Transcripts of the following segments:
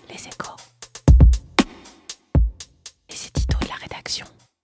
Les Échos. Les éditos de la rédaction.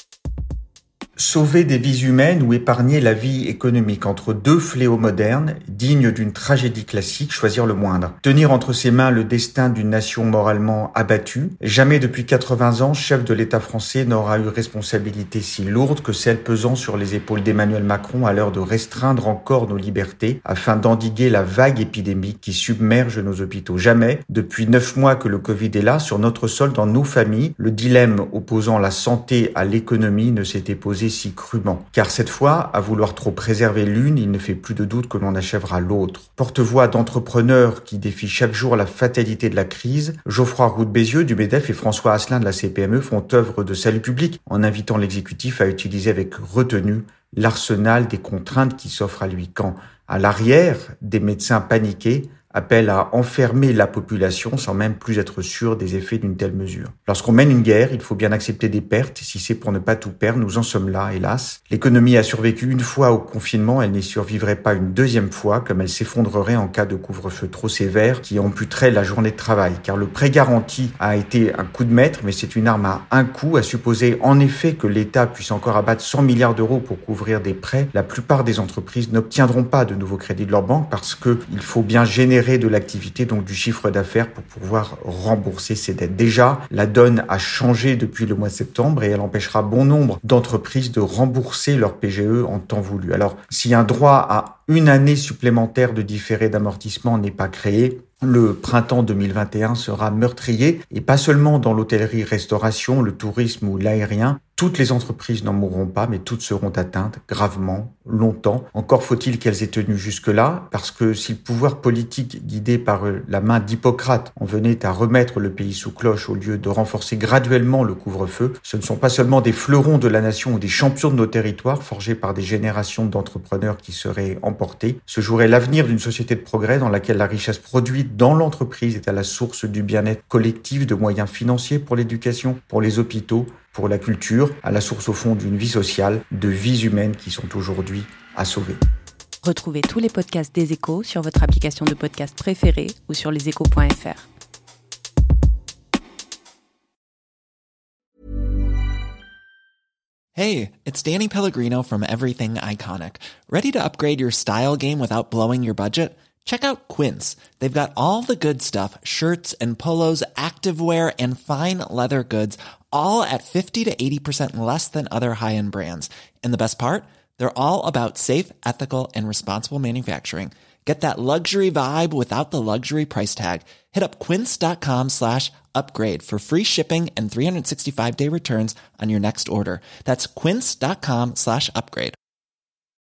Sauver des vies humaines ou épargner la vie économique, entre deux fléaux modernes, dignes d'une tragédie classique, choisir le moindre. Tenir entre ses mains le destin d'une nation moralement abattue. Jamais depuis 80 ans, chef de l'État français n'aura eu responsabilité si lourde que celle pesant sur les épaules d'Emmanuel Macron à l'heure de restreindre encore nos libertés afin d'endiguer la vague épidémique qui submerge nos hôpitaux. Jamais, depuis 9 mois que le Covid est là, sur notre sol, dans nos familles, le dilemme opposant la santé à l'économie ne s'était posé si crûment. Car cette fois, à vouloir trop préserver l'une, il ne fait plus de doute que l'on achèvera l'autre. Porte-voix d'entrepreneurs qui défient chaque jour la fatalité de la crise, Geoffroy Roux de Bézieux du MEDEF et François Asselin de la CPME font œuvre de salut public en invitant l'exécutif à utiliser avec retenue l'arsenal des contraintes qui s'offrent à lui. Quand, à l'arrière, des médecins paniqués appellent à enfermer la population sans même plus être sûr des effets d'une telle mesure. Lorsqu'on mène une guerre, il faut bien accepter des pertes, si c'est pour ne pas tout perdre, nous en sommes là, hélas. L'économie a survécu une fois au confinement, elle n'y survivrait pas une deuxième fois, comme elle s'effondrerait en cas de couvre-feu trop sévère qui amputerait la journée de travail. Car le prêt garanti a été un coup de maître, mais c'est une arme à un coup, à supposer en effet que l'État puisse encore abattre 100 milliards d'euros pour couvrir des prêts. La plupart des entreprises n'obtiendront pas de nouveaux crédits de leur banque parce qu'il faut bien générer de l'activité, donc du chiffre d'affaires pour pouvoir rembourser ses dettes. Déjà, la donne a changé depuis le mois de septembre et elle empêchera bon nombre d'entreprises de rembourser leur PGE en temps voulu. Alors, si un droit à une année supplémentaire de différé d'amortissement n'est pas créé, le printemps 2021 sera meurtrier, et pas seulement dans l'hôtellerie-restauration, le tourisme ou l'aérien. Toutes les entreprises n'en mourront pas, mais toutes seront atteintes gravement, longtemps. Encore faut-il qu'elles aient tenu jusque-là, parce que si le pouvoir politique, guidé par la main d'Hippocrate, en venait à remettre le pays sous cloche au lieu de renforcer graduellement le couvre-feu, ce ne sont pas seulement des fleurons de la nation ou des champions de nos territoires, forgés par des générations d'entrepreneurs qui seraient emportés. Ce jouerait l'avenir d'une société de progrès dans laquelle la richesse produite dans l'entreprise est à la source du bien-être collectif, de moyens financiers pour l'éducation, pour les hôpitaux, pour la culture, à la source au fond d'une vie sociale, de vies humaines qui sont aujourd'hui à sauver. Retrouvez tous les podcasts des Échos sur votre application de podcast préférée ou sur leséchos.fr. Hey, it's Danny Pellegrino from Everything Iconic. Ready to upgrade your style game without blowing your budget? Check out Quince. They've got all the good stuff, shirts and polos, activewear, and fine leather goods, all at 50 to 80% less than other high-end brands. And the best part? They're all about safe, ethical, and responsible manufacturing. Get that luxury vibe without the luxury price tag. Hit up quince.com/upgrade for free shipping and 365-day returns on your next order. That's quince.com/upgrade.